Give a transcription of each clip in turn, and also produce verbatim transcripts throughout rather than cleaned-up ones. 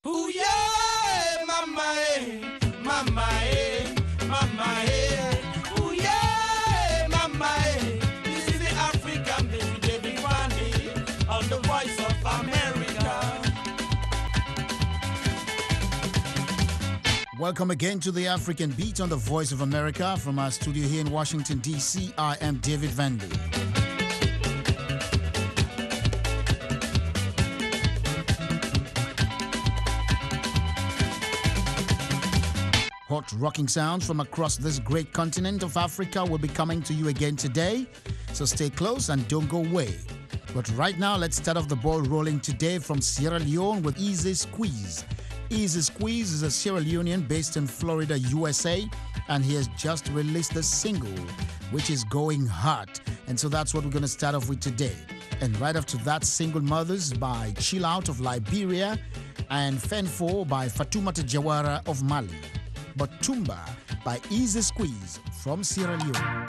Ooh yeah, mama eh, mama eh, mama eh. Ooh yeah, mama eh. This is the African baby, David Wande, on the Voice of America. Welcome again to the African Beat on the Voice of America. From our studio here in Washington, D C, I am David Wande. Hot rocking sounds from across this great continent of Africa will be coming to you again today, so stay close and don't go away. But right now, let's start off the ball rolling today from Sierra Leone with Easy Squeeze. Easy Squeeze is a Sierra Leonean based in Florida, U S A, and he has just released a single, which is going hard. And so that's what we're going to start off with today. And right after that, Single Mothers by Chill Out of Liberia and Fenfo by Fatoumata Jawara of Mali. But Tumba by Easy Squeeze from Sierra Leone.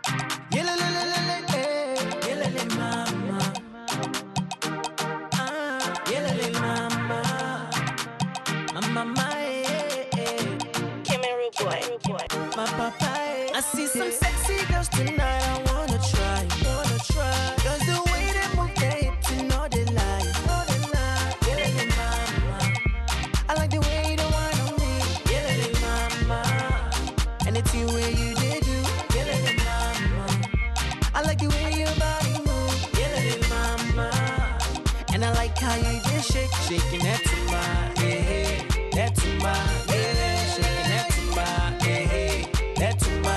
I see some sexy girls tonight, I wanna try, wanna try. Cause the way they move their hips, you know they lie, know they lie. Yeah, yeah, mama. I like the way you whine on me. Yeah, yeah, mama. And it's you way you did do. Yeah, yeah, mama. I like the way your body move. Yeah, yeah, mama. And I like how you just shake, shaking that to my, hey, hey, that to my, yeah, shaking that to my, hey, hey, that to my.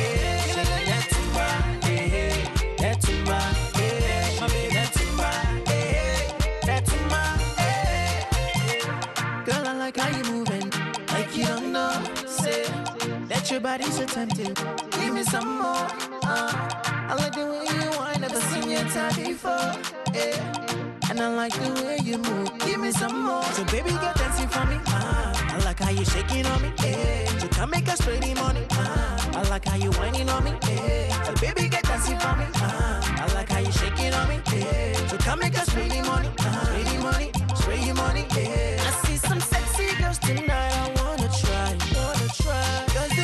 Your body's so tempting. Give me some more. Uh, I like the way you whine. Never seen your time before. Yeah. And I like the way you move. Give me some more. So baby, get dancing for me. Uh, I like how you shaking on me. Yeah. So come make us spray the money. Uh, I like how you whining on me. Yeah. So baby, get dancing for me. Uh, I like how you shaking on me. Yeah. So come make us spray the money. Uh, spray the money. Spray the money. Yeah. I see some sexy girls tonight. I wanna try. Wanna try.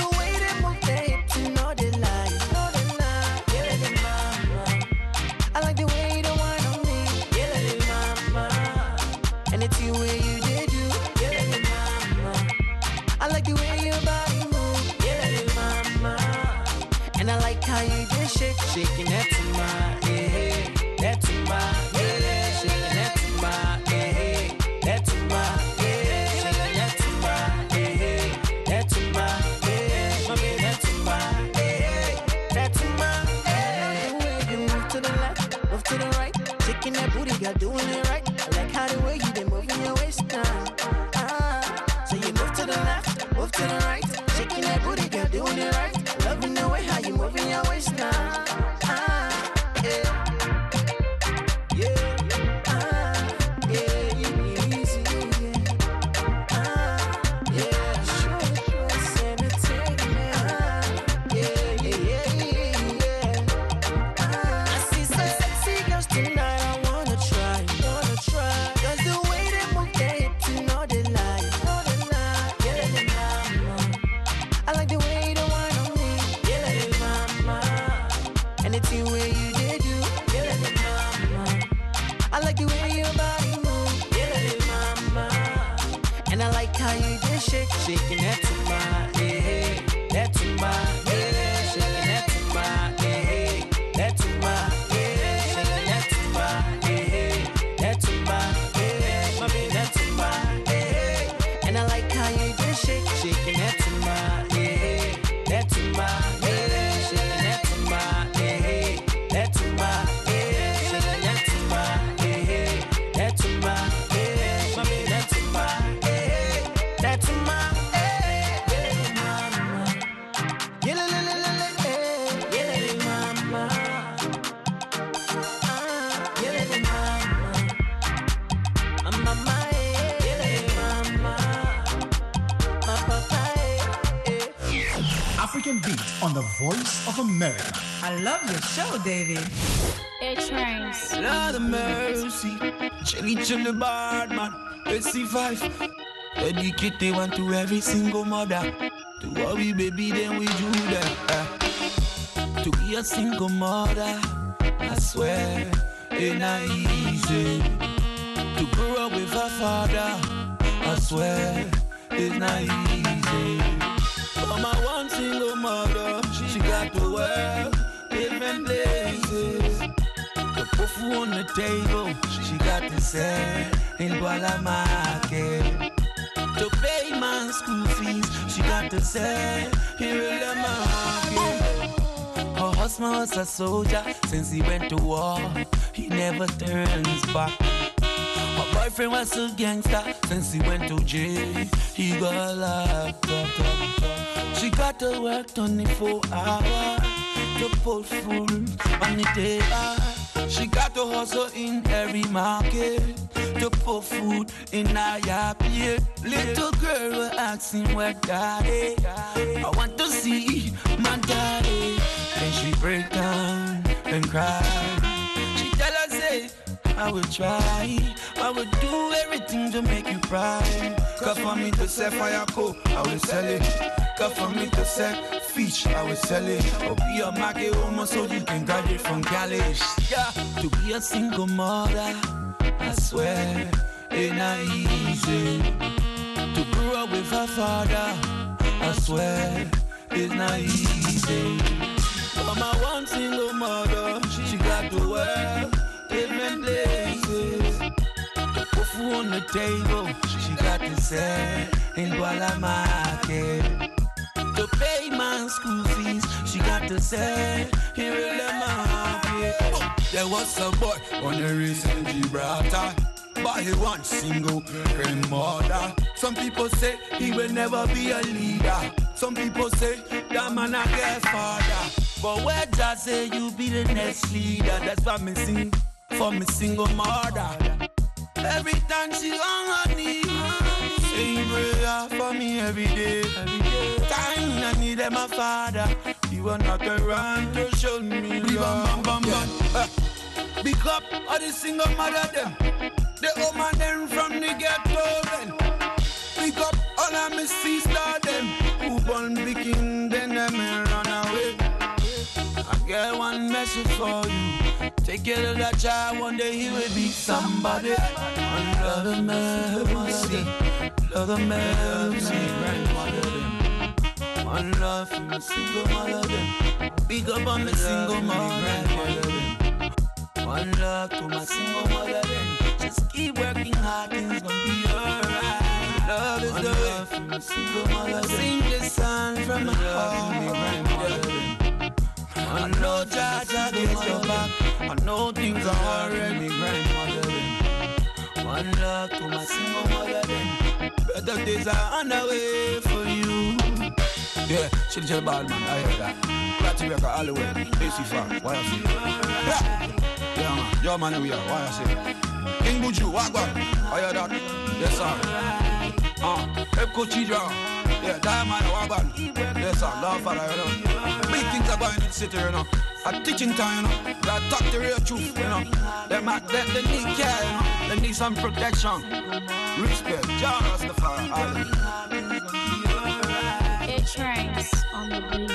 Shaking that to my, yeah, that to my, yeah, shaking that to my, yeah, that to my, yeah, shaking that to my, yeah, that to my, yeah, mommy, that to my, yeah, that to my, yeah. The way you move to the left, move to the right, shaking that booty, girl, doing it right. I like how the way you been moving your waist now. Ah, so you move to the left, move to the right, shaking that booty, girl, doing it right. Loving the way how you moving your waist now. Shaking that to my, yeah, that to my, yeah, shaking that to my, yeah, that to my, yeah, shaking that to my, yeah, that to my, yeah, mommy, that to my, yeah. And I like how you just shake, shaking that to my, yeah, that to my, yeah, shaking that to my, yeah, that to my, yeah, shaking that to my, yeah, that to my, yeah, mommy, that to my, yeah, that to my. African Beat on the Voice of America. I love your show, David. It rains. Lord of mercy, chilly chilly bad man, S C five. Dedicate they want to every single mother. To worry baby then we do that. Uh, to be a single mother, I swear, ain't not easy. To grow up with a father, I swear, it's not easy. For my one single mother, she got to work different places. To put food on the table, she got to sell in Kuala Market. To pay my school fees, she got to sell here in the market. Her husband was a soldier since he went to war. He never turns back. Her boyfriend was a gangster since he went to jail. He got locked up. She got to work twenty-four hours to put food on the table. She got to hustle in every market to put food in her plate. Little girl was asking where daddy. I want to see my daddy. Then she break down and cry. She tell us, say, I will try. I will do everything to make you proud. Cause for me to sell fire coal, I will sell it. Cause for me to sell fish, I will sell it. Or be a market woman so you can graduate from college. Yeah, to be a single mother, I swear, ain't not easy. To grow up with a father, I swear, it's not easy. For my one single mother, she got to work different places. To put food on the table, she got to sell in Kuala Market. To pay my school fees, she got to sell here in the market. Oh, there was a boy on the race in Gibraltar, but he one single grandmother. Some people say he will never be a leader. Some people say that man a girl father. But where just say you be the next leader? That's why me sing for me single mother. Every time she on her knees, saying prayer for me every day. Every day. Time I need my father. He will not around to show me love. Bam, bam, bam, yeah. uh, Big up all the single mother them. The old man them from the ghetto then. Big up all of my sister them. Who born picking then them run away. I got one message for you. Take care of that child, one day he will be somebody. One love the mercy, love the mercy, grandmother them. One love for the single mother them. Big up on the single mother them. One love to my single mother them. Just keep working hard, things gonna be alright. Love is the way for the single mother them. Sing this song from my heart. I know Jah Jah gets your back. I know things are already grandmother then. One love to my single mother then. Better days are on the way for you. Yeah, chill chill bad man, I hear that. Got to work all the way. A C five, why I say? Yeah, yeah man, your man we are, why I say? King Buju, what go? I hear that. Yes sir. Ah, Epco Chidra. Yeah, Diamond, Waban. Yes, sir, love for you know. Big things are going in the city, you know. A teaching time, you know. Gotta talk the real truth, you know. They, they, they need care, you know. They need some protection. Respect. John Rastafari, all. It rains on the beat.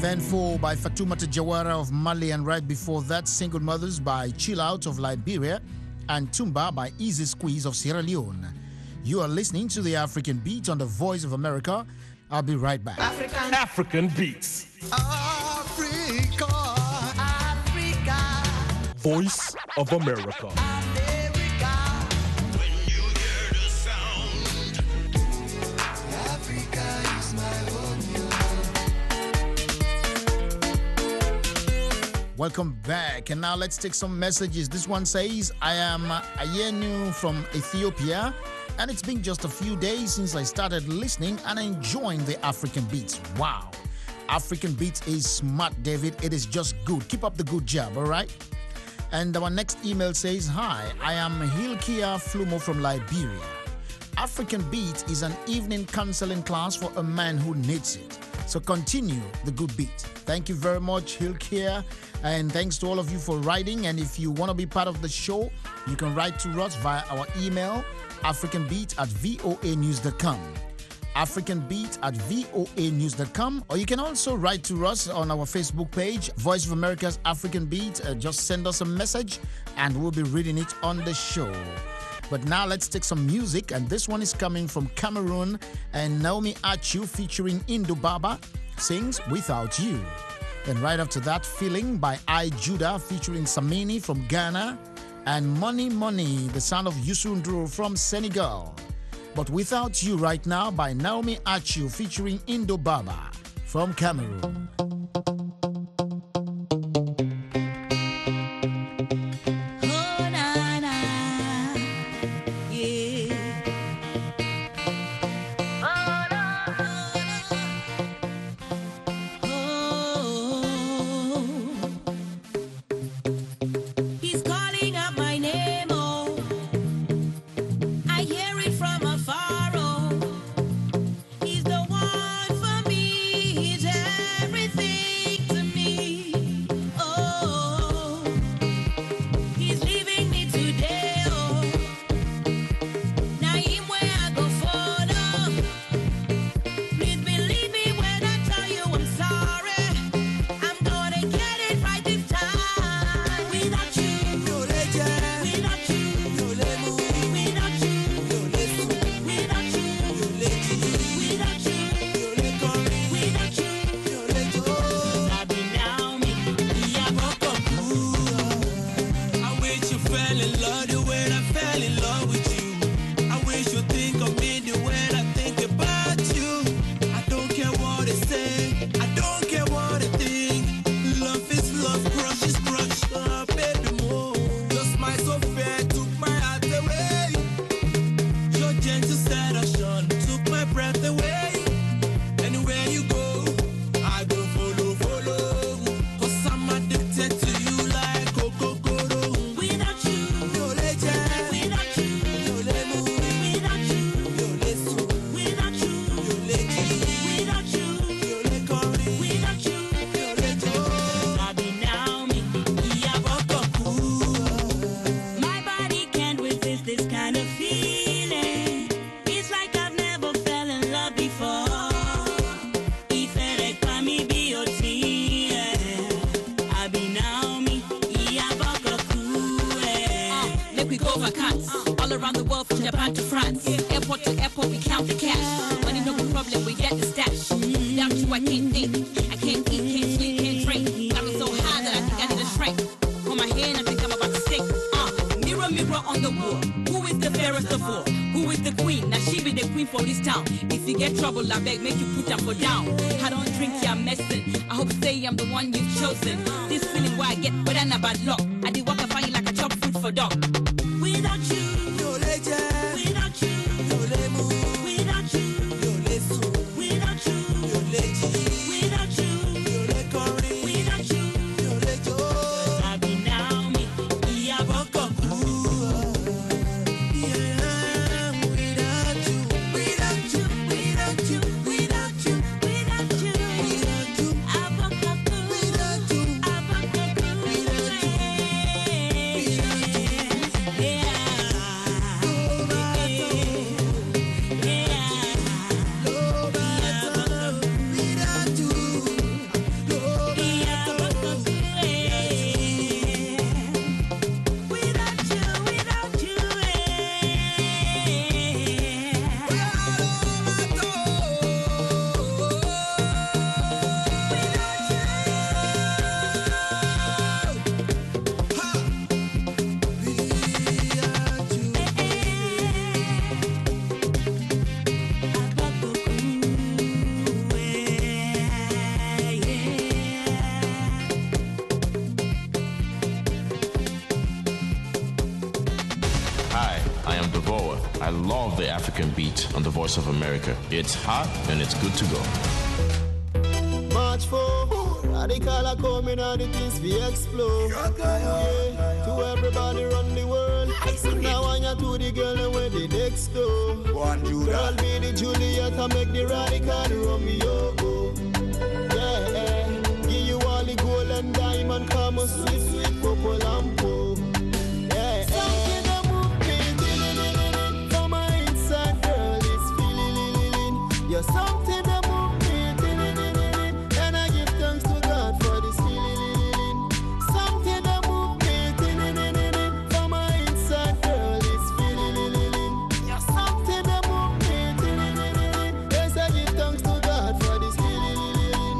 Four by Fatoumata Jawara of Mali, and right before that, Single Mothers by Chill Out of Liberia and Tumba by Easy Squeeze of Sierra Leone. You are listening to the African Beat on the Voice of America. I'll be right back. African, African Beats. Africa, Africa, Voice of America. America. When you hear the sound, Africa is my home. Welcome back. And now let's take some messages. This one says, I am Ayenu from Ethiopia, and it's been just a few days since I started listening and enjoying the African Beats. Wow. African Beats is smart, David. It is just good. Keep up the good job, all right? And our next email says, Hi, I am Hilkia Flumo from Liberia. African Beat is an evening counseling class for a man who needs it. So continue the good beat. Thank you very much, Hilkia. And thanks to all of you for writing. And if you want to be part of the show, you can write to us via our email, africanbeat at voa news dot com. africanbeat at voa news dot com. Or you can also write to us on our Facebook page, Voice of America's African Beat. Uh, just send us a message and we'll be reading it on the show. But now let's take some music, and this one is coming from Cameroon, and Naomi Achu featuring Indo Baba sings Without You. Then right after that, Feeling by I Judah featuring Samini from Ghana, and Money Money, the sound of Youssou N'Dour from Senegal. But Without You right now by Naomi Achu featuring Indo Baba from Cameroon. love the African beat on the Voice of America. It's hot and it's good to go. March four, radical are coming and the things we explode. Yeah, to everybody run the world. Now I want to the girl and where the next door. Girl be the Juliet and make the radical Romeo. Yeah, give you all the gold and diamond, come on sweet, sweet purple and purple. Yeah, something that move me for my inside girl is feeling. You're something that move me, and I give thanks to God for this feeling. Something that move me for my inside girl is feeling. You're something that move me, yes I give thanks to God for this feeling.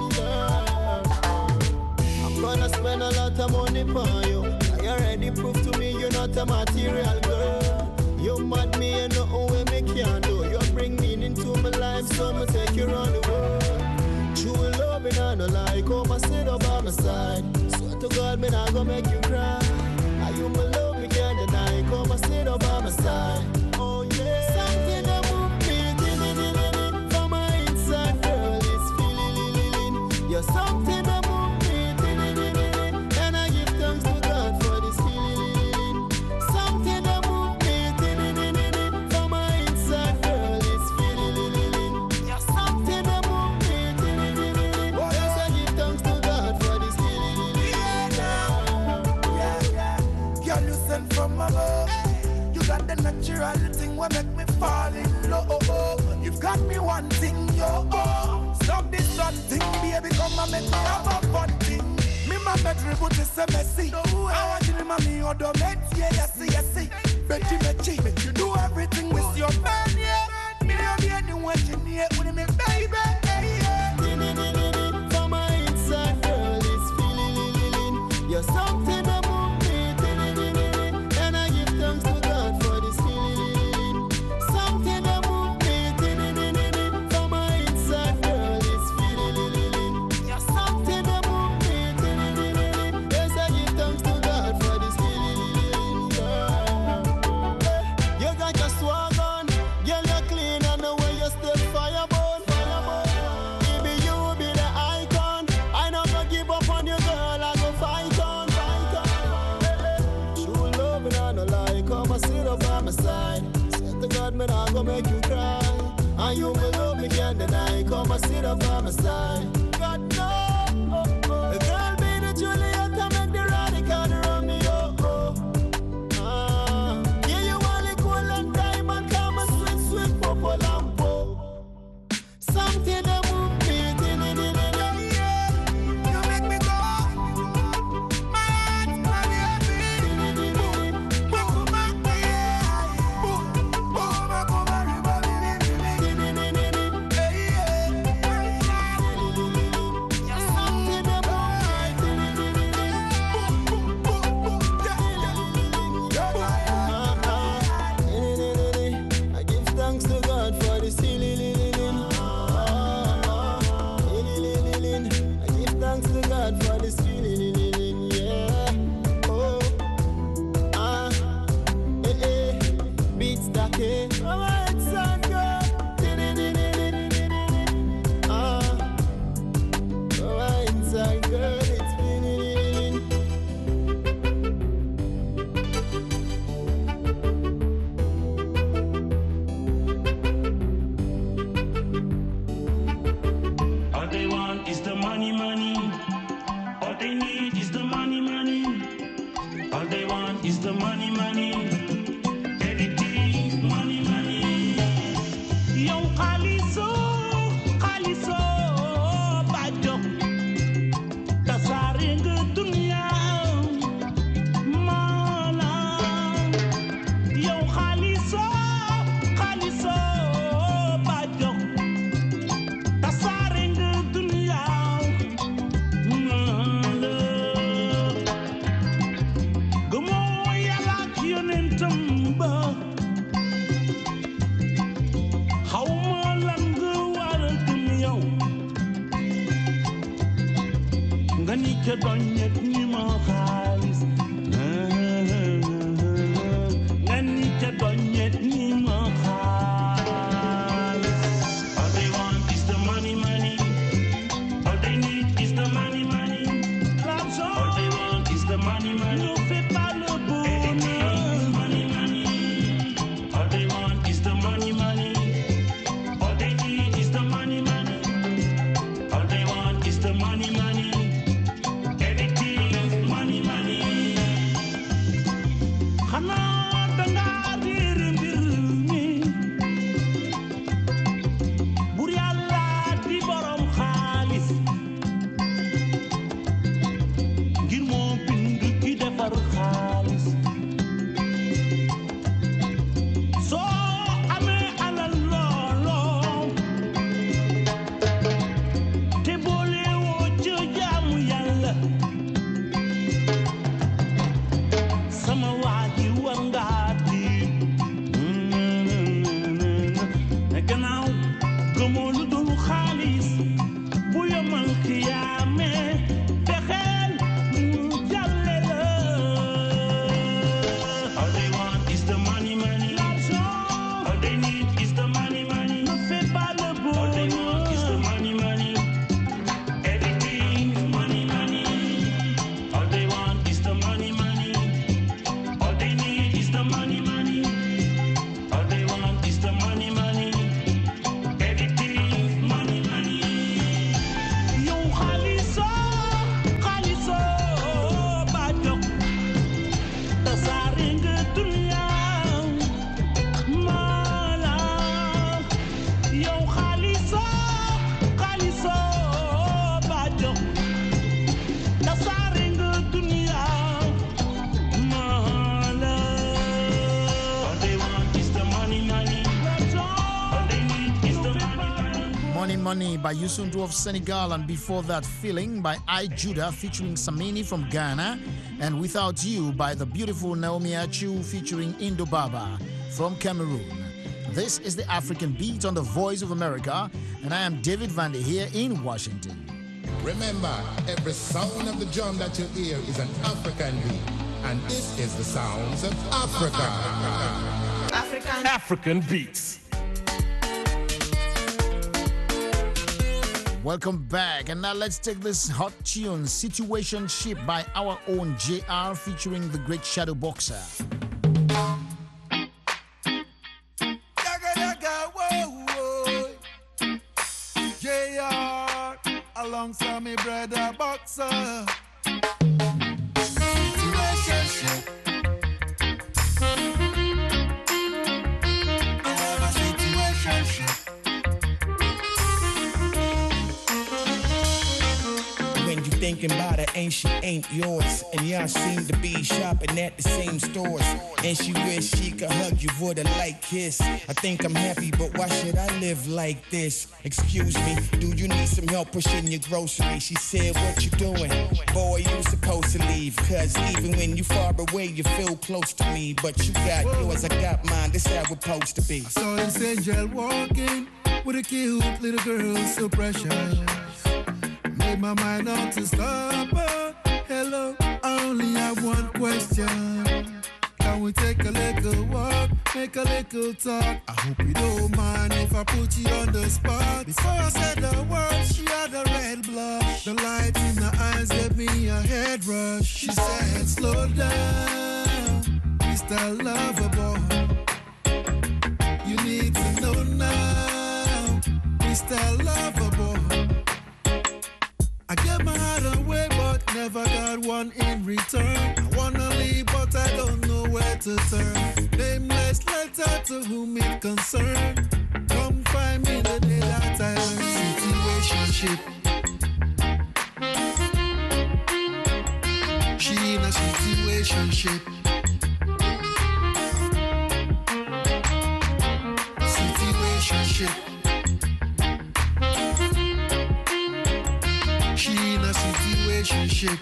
I'm gonna spend a lot of money for you. You already proved to me you're not a material girl. You mad me and nothing way me can do. You bring meaning to my life, so I'ma take you around the world. True love and I no lie, come and sit up by my side. Swear to God, me not gonna make you cry. Are you my love, me can't deny. Come and sit up by my side. Oh yeah, something that move me for my inside girl is feeling. You're something that move me, and I give thanks to God for this feeling. Something that move me for my inside girl is feeling. You're something that move me, yes I give thanks to God for this feeling. Yeah, yeah, yeah. Girl, you sent from above. You got the natural thing what make me fall in love. You've got me one thing, yo. Stop this one thing, baby, come and make me have a fun thing. Me my bedroom put this a messy. I want you to mommy or the mate, yeah, yes, yes, yes. Betty, Betty, you do everything with your man, yeah. Me love you and what you need with me, baby, yeah. For my inside girl is feeling. You're something that move me, and I give thanks to God for this feeling. Something that move me for my inside girl is feeling. You're something that move me, yes I give thanks to God for this feeling. You got your swag on, girl you're clean and the way you step fireborn. Baby you be the icon. I not gonna give up on you girl, I go fight on, fight on. True love and I no lie, come and sit up by my side. Swear to God me not gonna make you cry. And you my love me can't deny, come and sit up by my side. God no, the girl be the Juliet and make the radical Romeo. Ah, yeah you all the gold and diamond, come and sweet sweet purple and purple. Something that move me, Yeah, you make me go. My heart, my baby. Boom, boom, my yeah. Boom, boom, my cover, baby, baby. Hey, yeah. you're something that move Boom, boom, boom, boom, yeah, yeah. I give thanks to God for this healing. I give thanks to God for this feeling. Yeah. Oh. Ah. Eh eh. Beats that eh. Alright, son, girl. Ah. Alright, son, girl. It's feeling. All they want is the money, money. All they need is the money, money. All they want is the money, money. Everything, money, money. Yow Khaliso, Khaliso, Bajo. Tasaare nga dunya, mala. Yow Khaliso, Khaliso, Bajo. Tasaare nga dunya, mala. Gëmoo Yàlla ak yonentam ba. Xawma lan nga war a gëm yow. Nga ni ca doñ ñet ni ma xaalis. Nga ni ca doñ ñet ni ma xaalis. خالص So ame ala lolo te bole wo jamu yalla sama waji wangati gannaaw gëmoo lu dul xaalis bu yomal xiyaame fexeel mu jàlle la all they want is the money money all they need is the money money ne fais pas le beau all they want is the money money everything is money money all they want is the money money all they need is the money money all they want is the money money everything is money money yow xaaliso xaaliso ba jóg tasaare nga dunya mala yow xaaliso xaaliso ba jóg tasaare nga dunya mala all they want is the money money all they need is the money money Money Money by Youssou of Senegal, and before that, Feeling by I Judah featuring Samini from Ghana, and Without You by the beautiful Naomi Achu featuring Indo Baba from Cameroon. This is the African Beat on the Voice of America, and I am David Vande here in Washington. Remember, every sound of the drum that you hear is an African beat, and this is the sounds of Africa. African Beats. Welcome back, and now let's take this hot tune, Situationship by our own J R featuring the great Shadow Boxer. Yaga yaga, whoa, whoa. J R, alongside me brother Boxer. Situationship. I have a situationship. When you thinking about her, ain't she ain't yours? And y'all seem to be shopping at the same stores. And she wish she could hug you for the light kiss. I think I'm happy, but why should I live like this? Excuse me, do you need some help pushing your groceries? She said, what you doing? Boy, you supposed to leave. Cause even when you far away, you feel close to me. But you got yours, I got mine, this how it's supposed to be. I saw this angel walking with a cute little girl, so precious. Made my mind up to stop her. Hello, I only have one question. Can we take a little walk, make a little talk? I hope you don't mind if I put you on the spot. Before I said the word, she had a red blush. The light in her eyes gave me a head rush. She said, slow down, Mister Lover Boy. You need to know now, Mister Lover Boy. I gave my heart away, but never got one in return. I wanna leave, but I don't know where to turn. Nameless letter to whom it concerned. Come find me the day that I learn. Situationship. She in a situationship. Situationship. She in a situationship.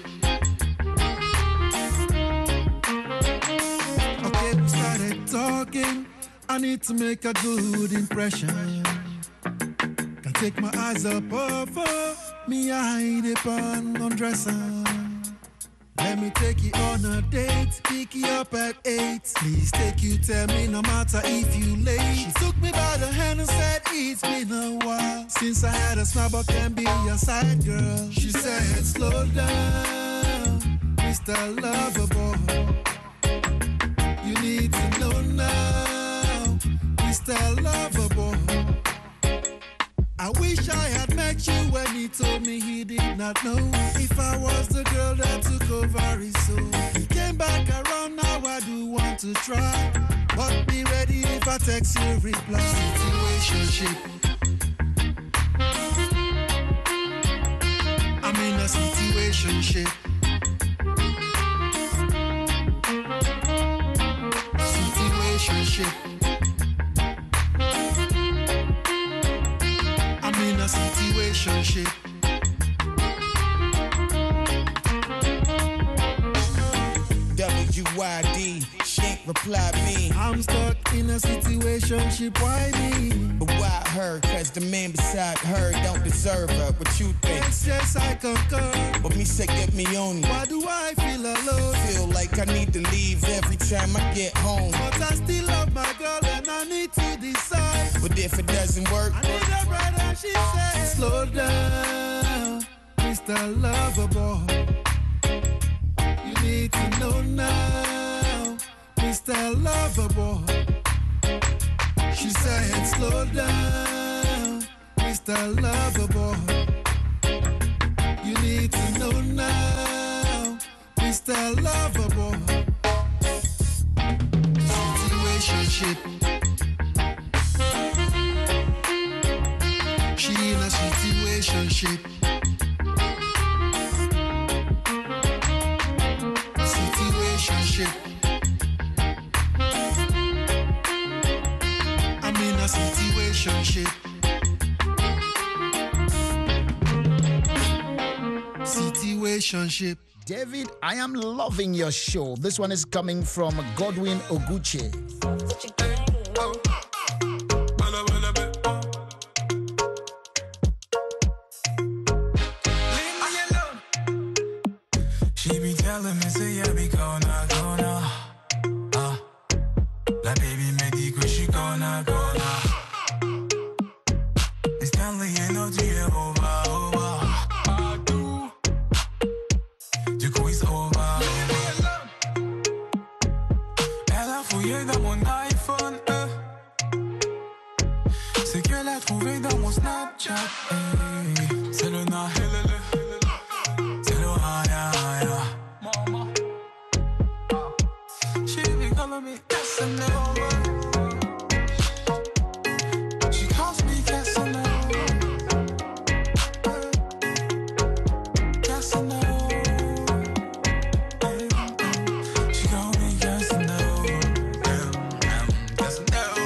Okay, we started talking. I need to make a good impression. Can't take my eyes up off her. Me, I hide it on undresser. Let me take you on a date, pick you up at eight. Please take you, tell me no matter if you late. She took me by the hand and said it's been a while since I had a smile but can be your side girl. She said slow down, Mister Lover Boy. You need to know now, Mister Lover Boy. I wish I had met you when he told me he did not know if I was the girl that took over his soul. He came back around, now I do want to try, but be ready if I text you reply. Situationship. I'm in a situationship. situationship. I'm in a situationship. W Y D, she ain't reply me. I'm stuck in a situationship, why me? But why her? Cause the man beside her don't deserve her. What you think? Yes, yes, I concur. But me say get me on. Why do I feel alone? Feel like I need to leave every time I get home. But I still love my girl and I need to decide. But if it doesn't work, I need a brother, she said. Slow down, Mister Lover Boy. You need to know now, Mister Lover Boy. She said, slow down, Mister Lover Boy. You need to know now, Mister Lover Boy. Situationship. She in a situationship. Situationship. I'm in a situationship. Situationship. David, I am loving your show. This one is coming from Godwin Oguche. She be telling me, say, yeah, be gonna, gonna. Ah, la baby me dit que je suis gonna, gonna. It's Stanley, you know, tu es over, over. Ah, tout. Du coup, it's over. Elle a fouillé dans mon iPhone, euh. C'est qu'elle a trouvé dans mon Snapchat, eh. C'est le na, c'est le haya, haya. Mama, she be calling me Casanova. She calls me Casanova. Casanova. She calls me Casanova. Casanova.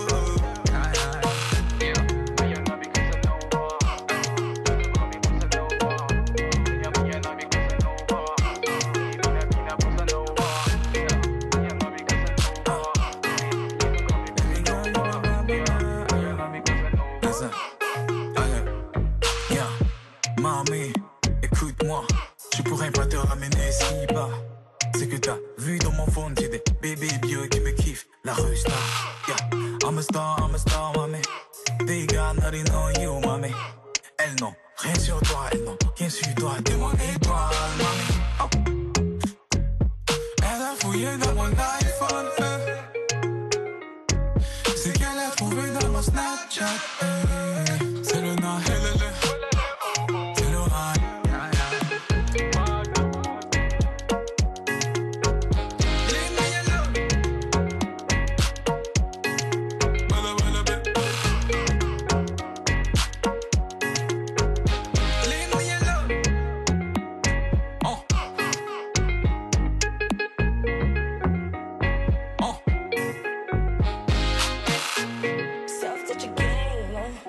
Mamie, écoute-moi, je pourrais pas te ramener si bas. C'est que t'as vu dans mon phone, j'ai des bébés bio qui me kiffent. La rue star, yeah. I'm a star, I'm a star, mamie. They got nothing on you, mamie. Elles n'ont rien sur toi, elles n'ont rien sur toi. T'es mon étoile, mamie. Oh. Elle a fouillé dans mon iPhone, euh. C'est qu'elle a trouvé dans mon Snapchat, euh. C'est le na, c'est le le. Self-touch again.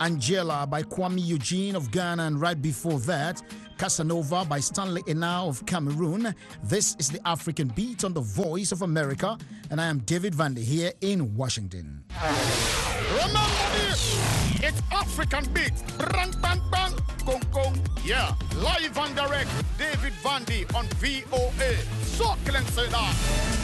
Angela by Kwame Eugene of Ghana, and right before that, Casanova by Stanley Enao of Cameroon. This is the African Beat on the Voice of America, and I am David Vandy here in Washington. Remember this, it's African Beat. Bang, bang, bang, gong, gong. Yeah, live and direct, David Vandy on V O A. So, say that.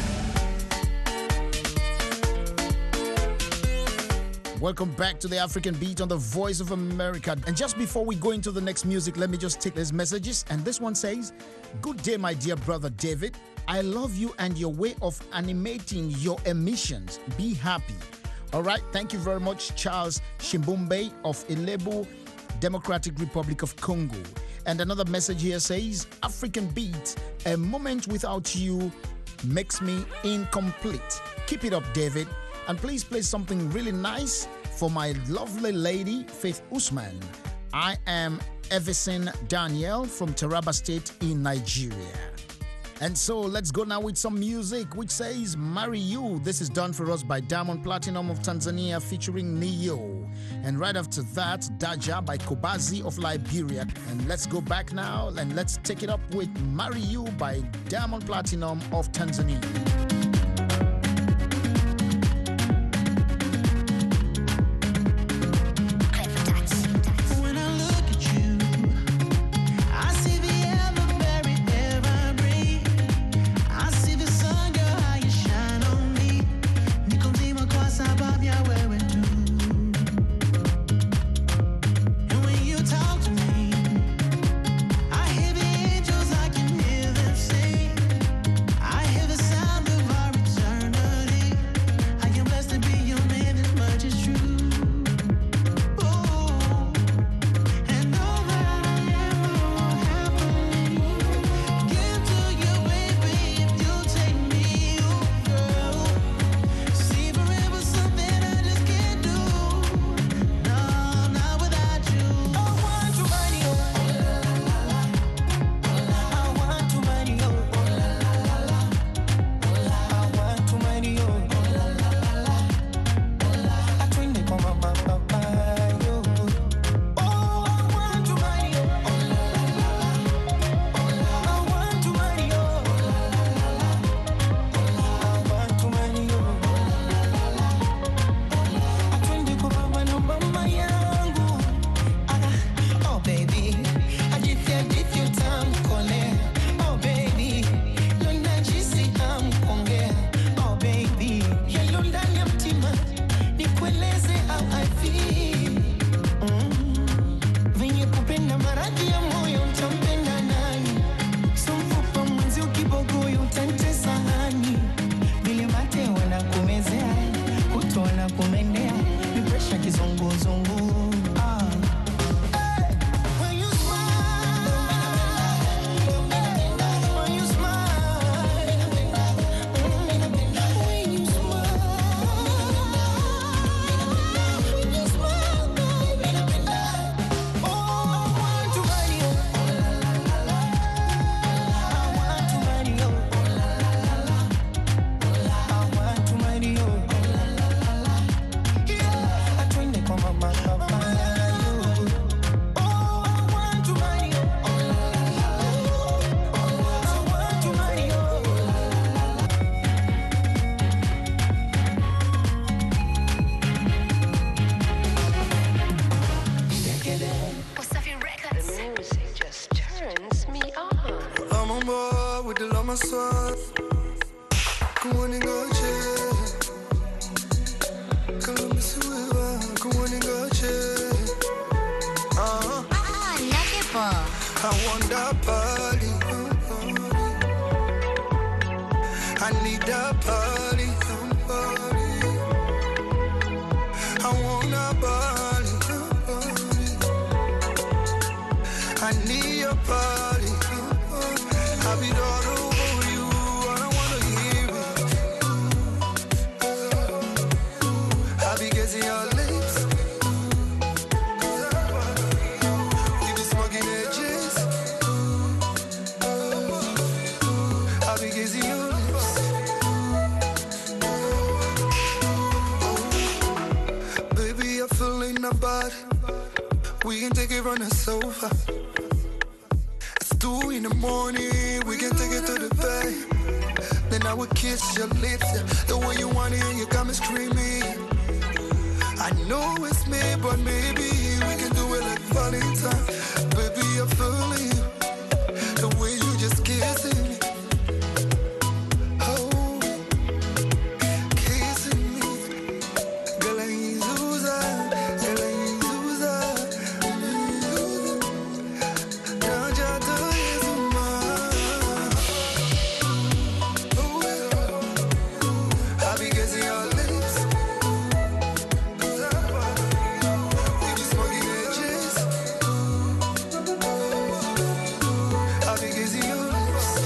Welcome back to the African Beat on the Voice of America. And just before we go into the next music, let me just take these messages. And this one says, "Good day, my dear brother David. I love you and your way of animating your emissions. Be happy." All right. Thank you very much, Charles Shimbumbe of Ilebo, Democratic Republic of Congo. And another message here says, "African Beat, a moment without you makes me incomplete. Keep it up, David. And please play something really nice for my lovely lady, Faith Usman. I am Everson Daniel from Taraba State in Nigeria." And so let's go now with some music which says "Marry You." This is done for us by Diamond Platinum of Tanzania featuring Neo. And right after that, Daja by Kobazi of Liberia. And let's go back now and let's take it up with "Marry You" by Diamond Platinum of Tanzania. Baby, you're feeling bad. we can take it from the sofa. It's two in the morning, we can take it to the bed. Then I would kiss your lips, yeah. The way you want it, you got me screaming. I know it's me, but maybe we can do it like Valentine. Baby, I'm feeling you, the way you just kissing me. Oh, kissing me. Girl, I ain't Zuza, girl, I ain't Zuza. Can't you do it so much? Oh, I be kissing your lips. We be smoking edges. I be kissing your lips.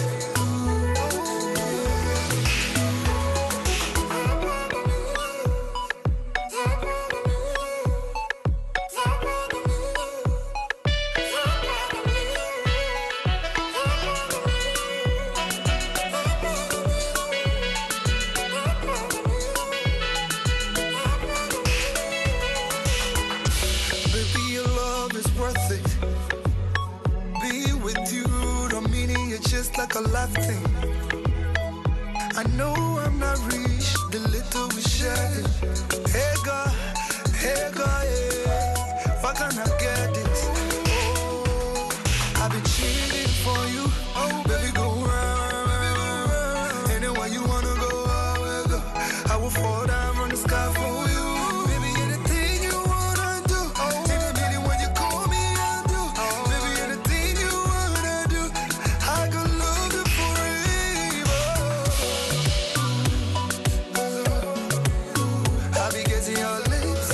Baby, your love is worth it. Be with you, don't mean it, it's just like a life thing. I know I'm not rich, the little we share. Hey God, hey God, yeah. Why can't I get this? Oh, I've been cheating for you. Oh, baby, go round. Anywhere you wanna go, I will go. I will fall down from the sky for you. Baby, anything you wanna do. In a minute when you call me, I do. Baby, anything you wanna do. I could love you forever. I be kissing your lips.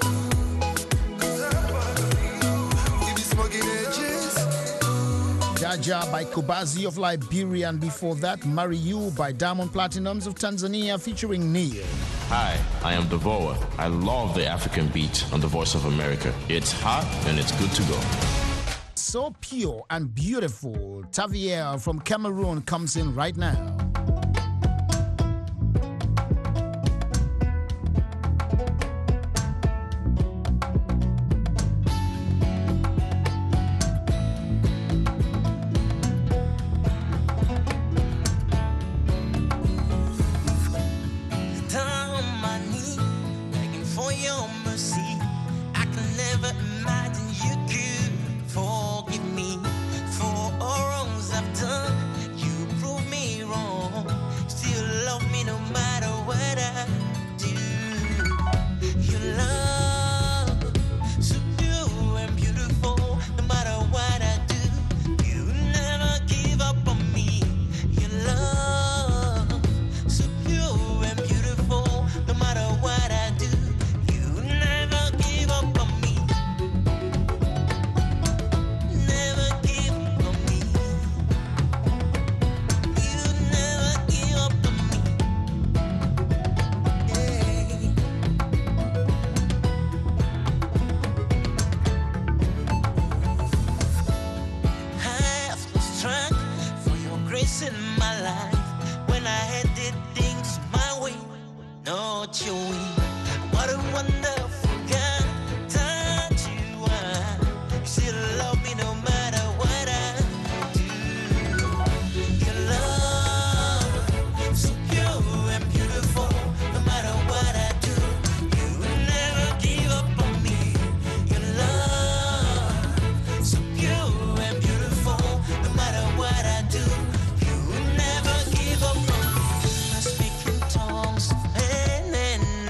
We be smoking edges. Jaja by Kubazi of Liberia, and before that, Marry You by Diamond Platinums of Tanzania featuring Neil. Hi, I am Devora. I love the African beat on the Voice of America. It's hot and it's good to go. So pure and beautiful, Tavier from Cameroon comes in right now. Down on my knee, begging for your mercy. I can never imagine you could forgive me for all wrongs I've done. You prove me wrong, still love me no matter what I do. Your love, so pure and beautiful, no matter what I do. You never give up on me. Your love, so pure and beautiful, no matter what I do. You never give up on me. Never give up on me. You never give up on me. Yeah. I have lost track for your grace in my life. When I had did things my way, not your way. What a wonderful God that you are. You still love me no matter what I do. Your love, so pure and beautiful, no matter what I do. You never give up on me. Your love, so pure and beautiful, no matter what I do. You never give up on me. I speak in tongues and then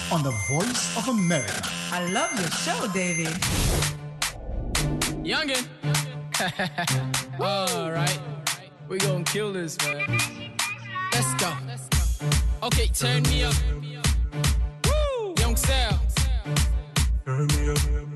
on the Voice of America. I love your show, David. Youngin. All right. We gonna kill this, man. Let's go. Okay, turn me up. Woo! Young Sal. Turn me up.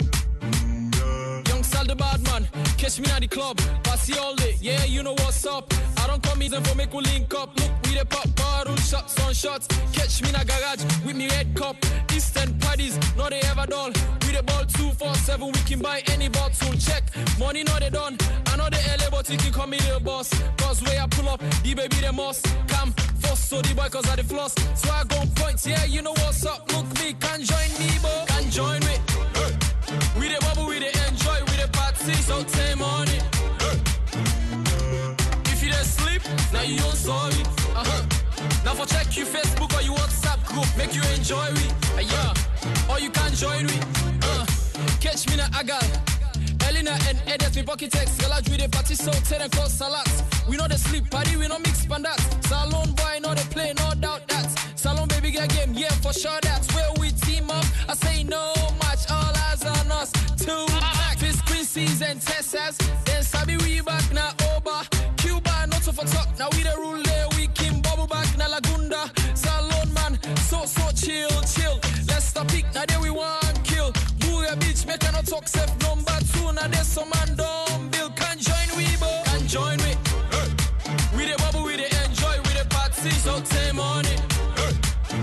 Young Sal the bad man. Catch me at the club. Passy all day. Yeah, you know what's up. I don't come easy for make we link up. Look, we the pop bottle shots on shots. Catch me in a garage with me red cup. Eastern parties, no they ever done. We the ball two four seven. We can buy any bottle. Check. Money no they done. I know the L A, but you can call me the boss. Cause where I pull up, the baby the must come first. So the boy cause of the floss. So I go points. Yeah, you know what's up. Look me, can join me, bo. Can join me. Hey. We the bubble, we the enjoy, we the party. So take money. Hey. If you don't sleep, now you don't sorry. Uh-huh. Now for check your Facebook or your WhatsApp group, make you enjoy me. Uh, yeah. Or you can join me. Uh. Catch me na agal. Elena and Edith, me pocket text. Girl, I do the party so ten and close salads. We know the sleep party, we know mix pandas. Salon boy, know they play, no doubt that. Salon baby get game, yeah, for sure that's where we team up. I say no match, all eyes on us. Two Fifth Quincy's and Texas. Then Sabi we back now over. Cuba, not so for talk. Now we the rule there, we can bubble back na Lagunda. Salon man, so so chill, chill. Let's stop pick, now there we want kill. Booyah bitch, make a no talk safe number two. Now there's some man don't build. Can join we, bo. Can join me. Hey. We the bubble, we the enjoy, we the party. So take money. Hey.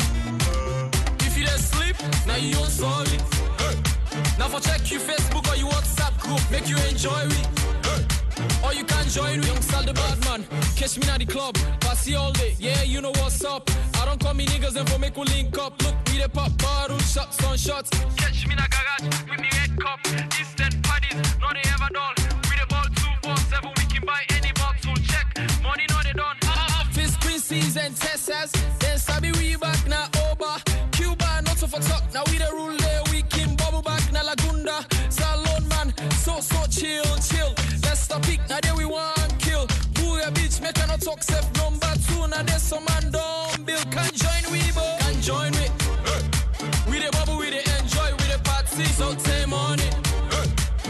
If you don't sleep, now you don't sorry. Hey. Now for check your Facebook or your WhatsApp group, make you enjoy me. Hey. Or you can join me. Young Sal the bad man. Catch me at the club. Passy all day. Yeah, you know what's up. I don't call me niggas and for make we link up. Look, we the pop bottle shots on shots. Catch me in a garage with me red cup. Eastern parties, no they ever done. We the ball two four seven. We can buy any bottle. Check. Money no they done. Fifth Quincy's and Texas. Then Sabi we back now over. Cuba, not so for talk. Now we the rule there. We can bubble back na Lagunda. Salon man, so so chill, chill. Let's stop pick, now there we want kill. Booyah bitch, make a no talk safe number two. Now there's some man don't build. Can join we, bo. Can join me. Hey. We the bubble, we the enjoy, we the party. So take money. Hey.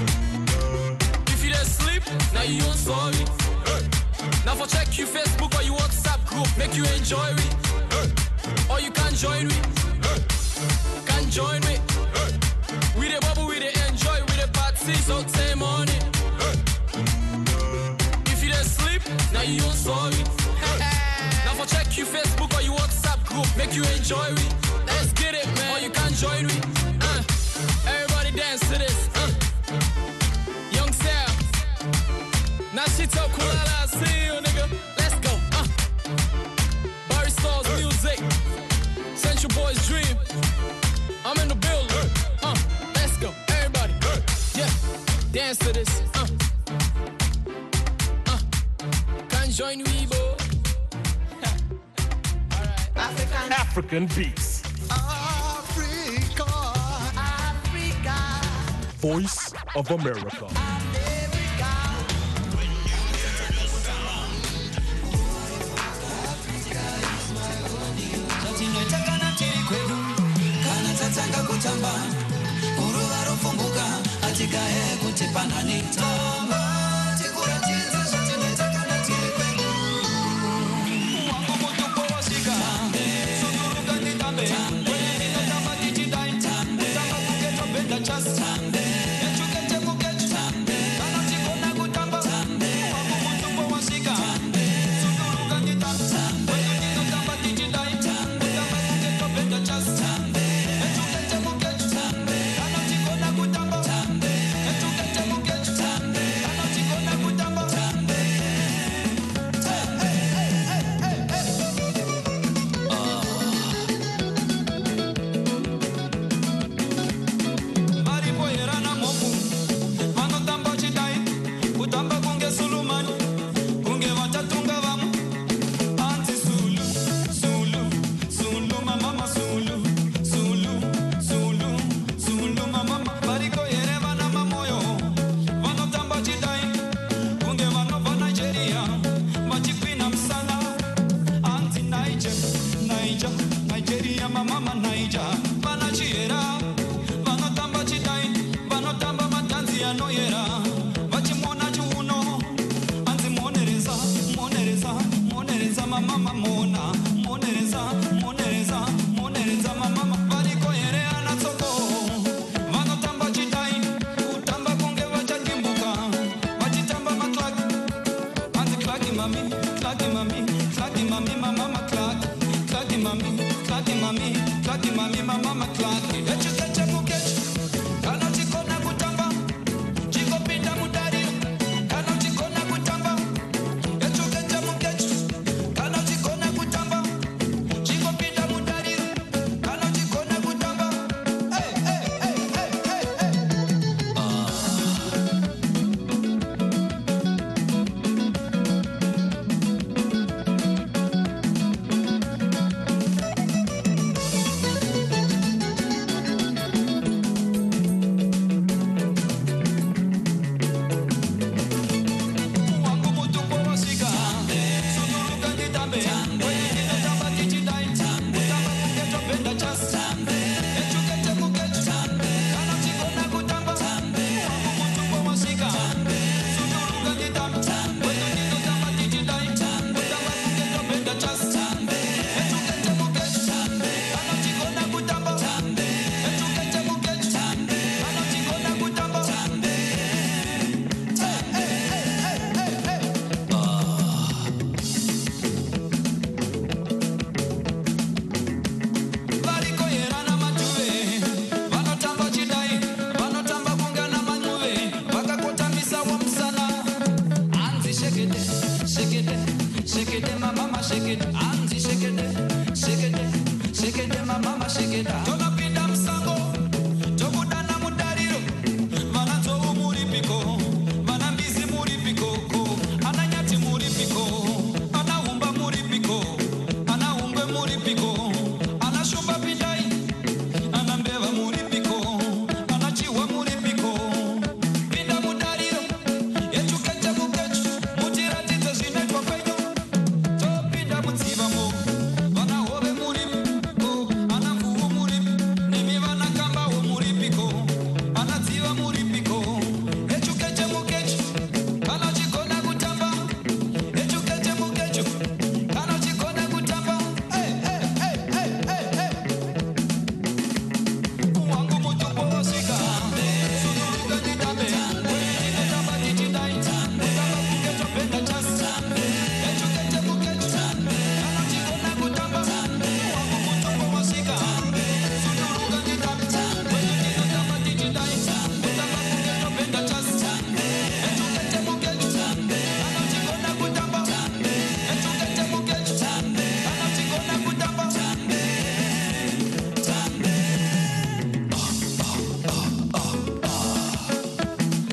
If you don't sleep, now you don't sorry. Hey. Now for check your Facebook or your WhatsApp group, make you enjoy me. Hey. Or you can join me. Hey. Can join me. Hey. We the bubble, we the enjoy, we the party. So take money. Sleep, now you don't sorry. Now for check your Facebook or your WhatsApp group, make you enjoy me. Let's get it, man. Or you can join me. Uh, everybody dance to this. Uh. Young Sal. Now she talk cool, I see you, nigga. Let's go. Uh. Barry Stars music. Central Boys dream. I'm in the building. Uh. Let's go, everybody. Yeah, dance to this. Uh. Join Weibo. African, African beats. Africa, Africa. Voice of America. Maripoera na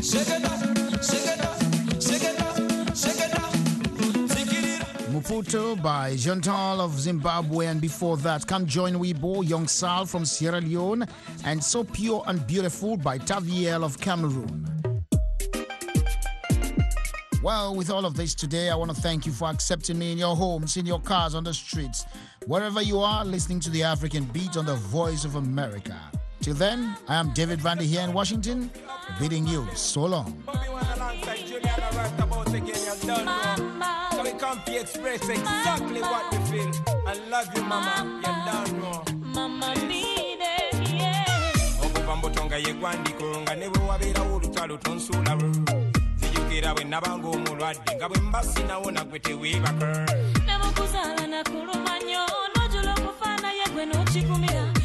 shake it up, shake it up, shake it up, shake it up, shake it up. Maputo by Jeantal of Zimbabwe, and before that, Come Join Weibo, Young Sal from Sierra Leone, and So Pure and Beautiful by Taviel of Cameroon. Well, with all of this today, I want to thank you for accepting me in your homes, in your cars, on the streets, wherever you are, listening to the African Beat on the Voice of America. Till then, I am David Vandy here in Washington, bidding you so long. So we come to express exactly what we feel. I love you, mama. You don't know. Mama, need it, yeah. Okupambotonga yegwandiko nga newe wabera olutalo tonsulawo. Sijukira bwe nabanga omulwadde nga bwe mbasinawo nagwe teweebaka. Nebukuzala nakuluma nnyo n'ojula okufaana ye gwe n'okikumira.